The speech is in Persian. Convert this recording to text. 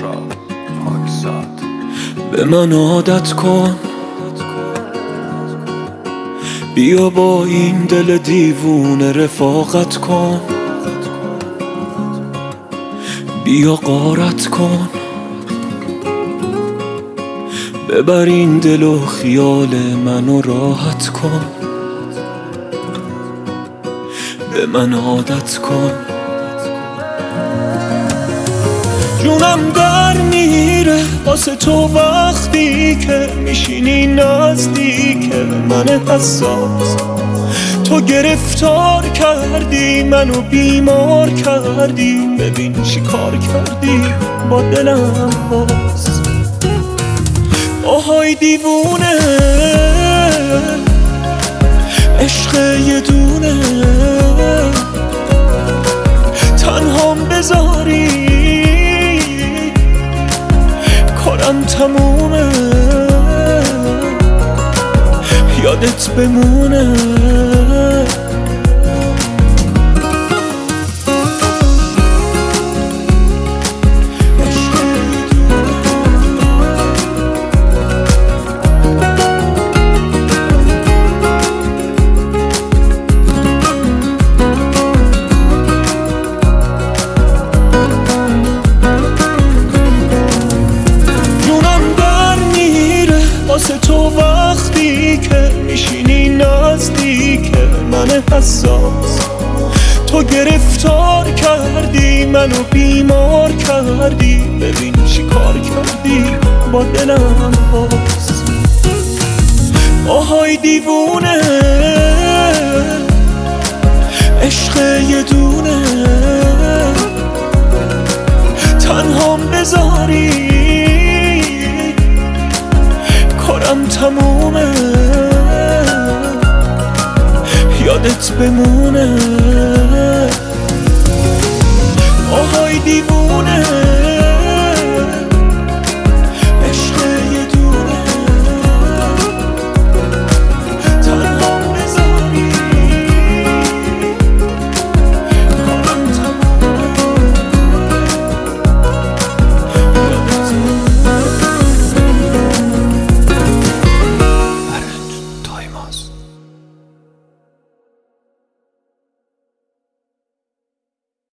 به من عادت کن، بیا با این دل دیوونه رفاقت کن، بیا غارت کن، ببر این دل و خیال منو راحت کن، به من عادت کن. جونم در میره واسه تو وقتی که میشینی نزدیک من حساس. تو گرفتار کردی منو بیمار کردی، ببین چی کار کردی با دلم باز. آهای دیوونه عشق یه دونه، تنهام بذاری کارم تمومه، یادت بمونه. واسه تو وقتی که میشینی نزدیک من حساس. تو گرفتار کردی منو بیمار کردی، ببین چی کار کردی با دلم باز. آهای دیوونه عشق یه دونه، تنهام بذاری کارم تمومه، یادت بمونه. آهای دیوونه